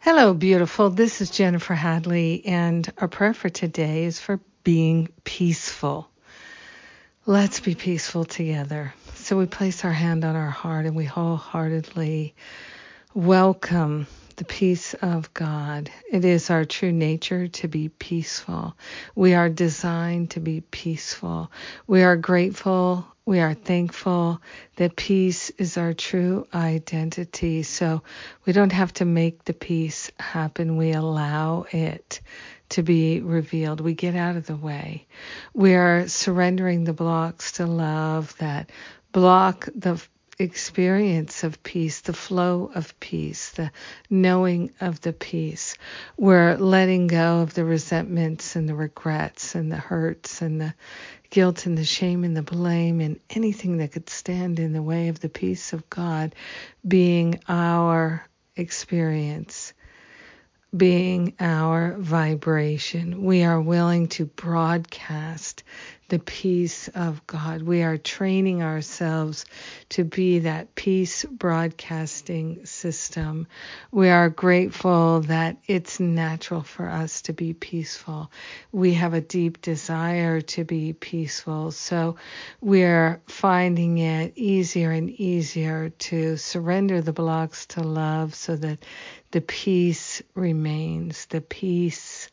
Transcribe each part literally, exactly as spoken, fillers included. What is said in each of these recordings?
Hello, beautiful. This is Jennifer Hadley, and our prayer for today is for being peaceful. Let's be peaceful together. So we place our hand on our heart and we wholeheartedly welcome the peace of God. It is our true nature to be peaceful. We are designed to be peaceful. We are grateful. We are thankful that peace is our true identity. So we don't have to make the peace happen. We allow it to be revealed. We get out of the way. We are surrendering the blocks to love that block the experience of peace, the flow of peace, the knowing of the peace. We're letting go of the resentments and the regrets and the hurts and the guilt and the shame and the blame and anything that could stand in the way of the peace of God being our experience, being our vibration. We are willing to broadcast the peace of God. We are training ourselves to be that peace broadcasting system. We are grateful that it's natural for us to be peaceful. We have a deep desire to be peaceful. So we're finding it easier and easier to surrender the blocks to love so that the peace remains. The peace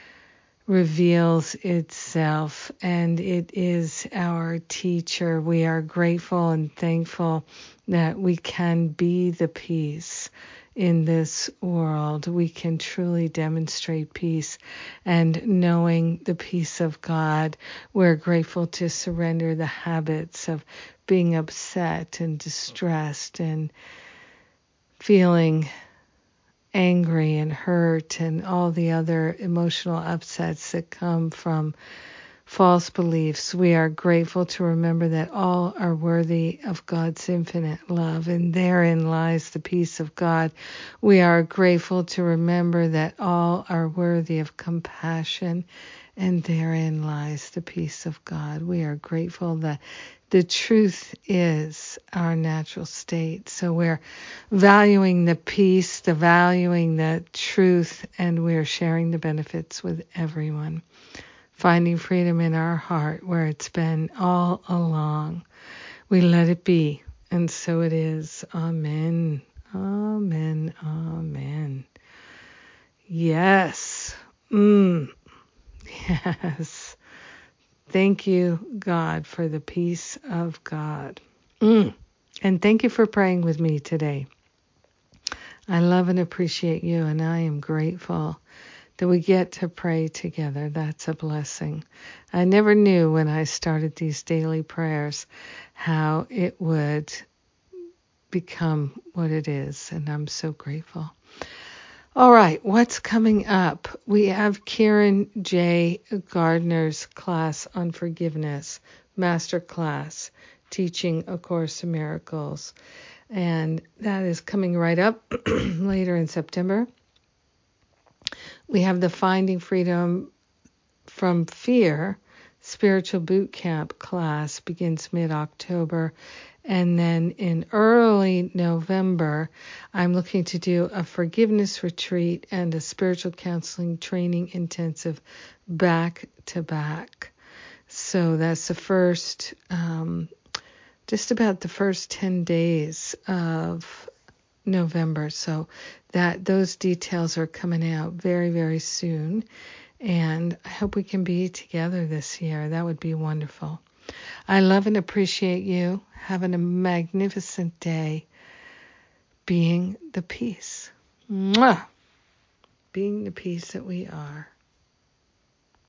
reveals itself, and it is our teacher. We are grateful and thankful that we can be the peace in this world. We can truly demonstrate peace, and knowing the peace of God, we're grateful to surrender the habits of being upset and distressed and feeling angry and hurt and all the other emotional upsets that come from false beliefs. We are grateful to remember that all are worthy of God's infinite love, and therein lies the peace of God. We are grateful to remember that all are worthy of compassion, and therein lies the peace of God. We are grateful that the truth is our natural state. So we're valuing the peace, the valuing the truth, and we're sharing the benefits with everyone. Finding freedom in our heart where it's been all along. We let it be, and so it is. Amen. Amen. Amen. Yes. Mm. Yes. Thank you, God, for the peace of God. Mm. And thank you for praying with me today. I love and appreciate you, and I am grateful that we get to pray together. That's a blessing. I never knew when I started these daily prayers how it would become what it is, and I'm so grateful. All right, what's coming up? We have Karen J. Gardner's class on forgiveness, master class, teaching A Course in Miracles. And that is coming right up later in September. We have the Finding Freedom from Fear Spiritual Boot Camp class, begins mid-October. And then in early November, I'm looking to do a forgiveness retreat and a spiritual counseling training intensive back to back. So that's the first, um, just about the first ten days of November. So that those details are coming out very, very soon. And I hope we can be together this year. That would be wonderful. I love and appreciate you. Having a magnificent day. Being the peace. Mwah! Being the peace that we are.